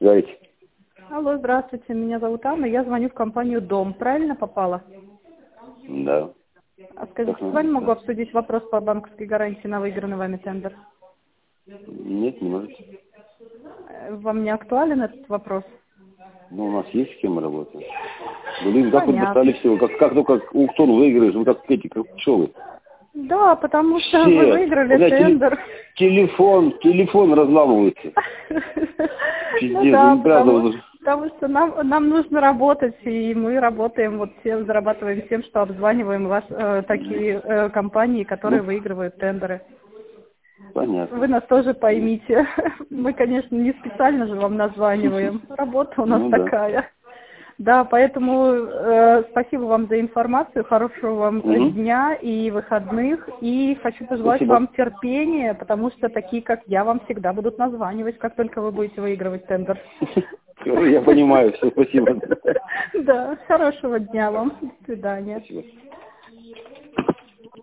Говорите. Алло, здравствуйте, меня зовут Анна, я звоню в компанию «Дом». Правильно попала? Да. А скажите, с вами могу обсудить вопрос по банковской гарантии на выигранный вами тендер? Нет, не можете. Вам не актуален этот вопрос? Ну, у нас есть с кем работать. Блин, как вы Понятно. достали всего? Как только аукцион выиграешь, вы как эти, как пчелы. Да, потому что вы Все. выиграли У меня тендер. телефон разламывается. Ну Пиздец, да, ну правда. потому что нам нужно работать, и мы работаем, вот всем зарабатываем тем, что обзваниваем вас, такие компании, которые Ну, выигрывают тендеры. понятно. Вы нас тоже поймите. Мы, конечно, не специально же вам названиваем. Работа у нас Ну да. такая. Да, поэтому спасибо вам за информацию, хорошего вам Угу. дня и выходных. И хочу пожелать Спасибо. вам терпения, потому что такие, как я, вам всегда будут названивать, как только вы будете выигрывать тендер. Я понимаю, все, спасибо. Да, хорошего дня вам. До свидания. Спасибо.